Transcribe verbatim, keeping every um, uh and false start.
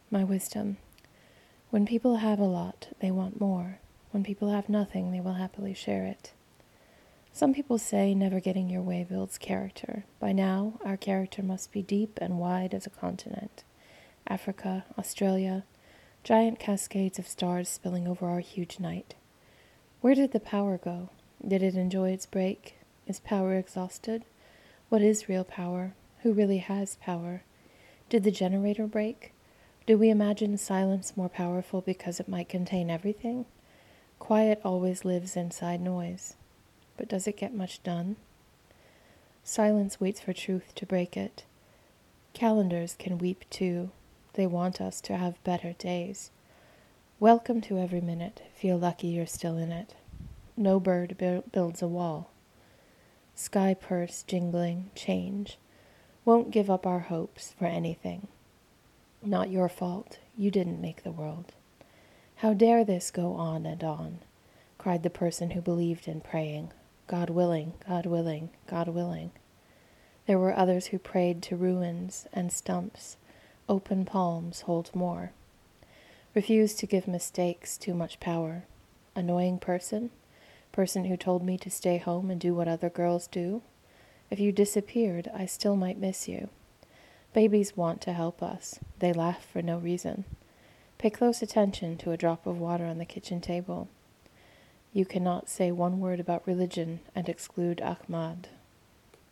My wisdom. When people have a lot, they want more. When people have nothing, they will happily share it. Some people say never getting your way builds character. By now, our character must be deep and wide as a continent. Africa, Australia, giant cascades of stars spilling over our huge night. Where did the power go? Did it enjoy its break? Is power exhausted? What is real power? Who really has power? Did the generator break? Do we imagine silence more powerful because it might contain everything? Quiet always lives inside noise. But does it get much done? Silence waits for truth to break it. Calendars can weep too. They want us to have better days. Welcome to every minute. Feel lucky you're still in it. No bird bu- builds a wall. Sky purse jingling, change. Won't give up our hopes for anything. Not your fault. You didn't make the world. How dare this go on and on? Cried the person who believed in praying. God willing, God willing, God willing. There were others who prayed to ruins and stumps. Open palms hold more. Refused to give mistakes too much power. Annoying person? Person who told me to stay home and do what other girls do? If you disappeared, I still might miss you. Babies want to help us. They laugh for no reason. Pay close attention to a drop of water on the kitchen table. You cannot say one word about religion and exclude Ahmad.